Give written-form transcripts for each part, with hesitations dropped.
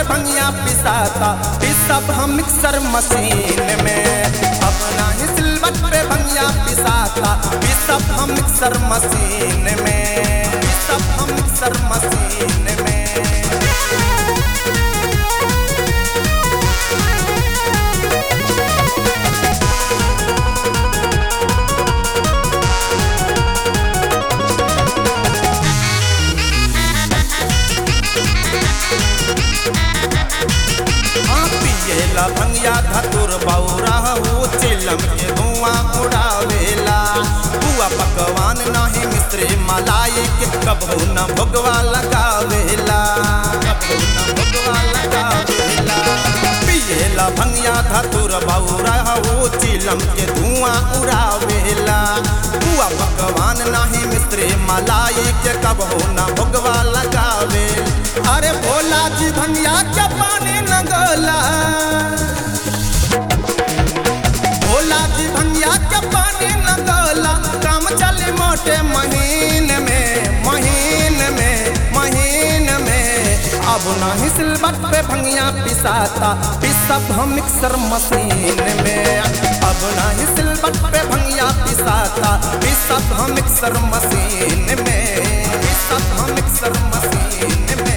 पे भंगिया पिसाता, पिसब हम mixer machine में। अब नाही सिलबट पे भंगिया पिसाता, पिसब हम मिक्सर मशीन में, पिसब हम मिक्सर मशीन में। पियेला भंगिया धतुर बौरा हो, चिलम के धुआं उड़ावेला। हुआ पकवान नाही मिश्री मलाई के, कबहू न भोगवा लगावेला, कबहू न भोगवा लगावेला। पियेला भंगिया धतुर बौरा हो, चिलम के धुआं उड़ावेला। हुआ पकवान नाही मिश्री मलाई के, कबहू न भोगवा लगावे। अरे भोला जी भंगिया के पानी न गोला, भोला जी भंगिया के पानी न गोला। काम चले मोटे महीन में, महीन में, महीन में। अब नाही सिलबट पे भंगिया पिसाता, पिसब हम मिक्सर मशीन में। अब नाही सिलबट पे भंगिया पिसाता, पिसब हम मिक्सर मशीन में, पिसब हम मिक्सर मशीन में।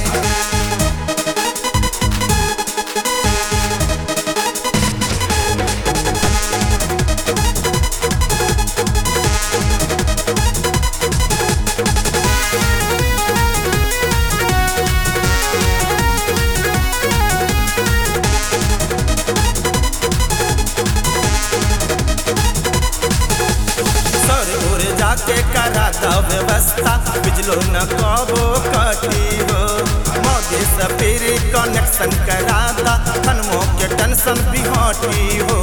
जाके करा दा व्यवस्था, बिजलो न कबो कटी हो। मोदी से फिर कनेक्शन करा दा, खनमो के टेंशन भी हटी हो।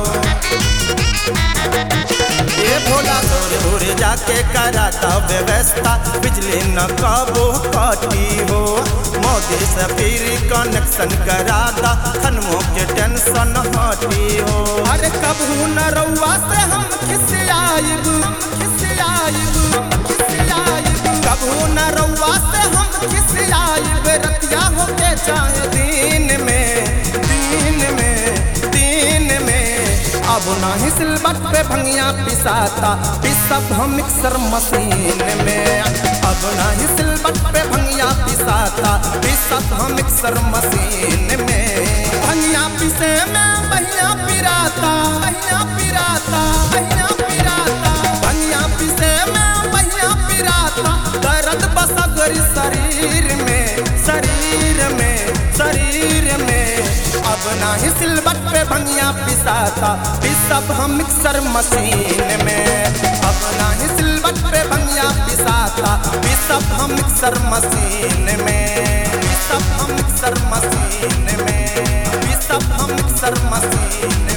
ये भोला तोरे जाके करा दा व्यवस्था, बिजली न कबो कटी हो। मोदी से फिर कनेक्शन करा दा, खनमो के टेंशन हटी हो। अरे कबहू न रउआ से हम खिसियाइब, कबहू न रउआ से हम खिसियाइब। रतिया होके चाहे दिन में, दिन में, दिन में। अब नाही सिलबट पे भंगिया पिसाता, पिसब हम मिक्सर मशीन में। अब नाही सिलबट पे भंगिया पिसाता, पिसब हम मिक्सर मशीन में। भंगिया पिसे में बहिया पिराता, बहिया पिराता, बहिया पिराता। भंगिया पिसे में बहिया पिराता, दर्द बसगरी शरीर में, शरीर में, शरीर में। अब नाही सिलबट पे भंगिया पिसाता, पिसब हम मिक्सर मशीन में। अब नाही सिलबट पे भंगिया पिसाता, पिसब हम मिक्सर मशीन में, पिसब हम मिक्सर मशीन में, पिसब हम मिक्सर मशीन।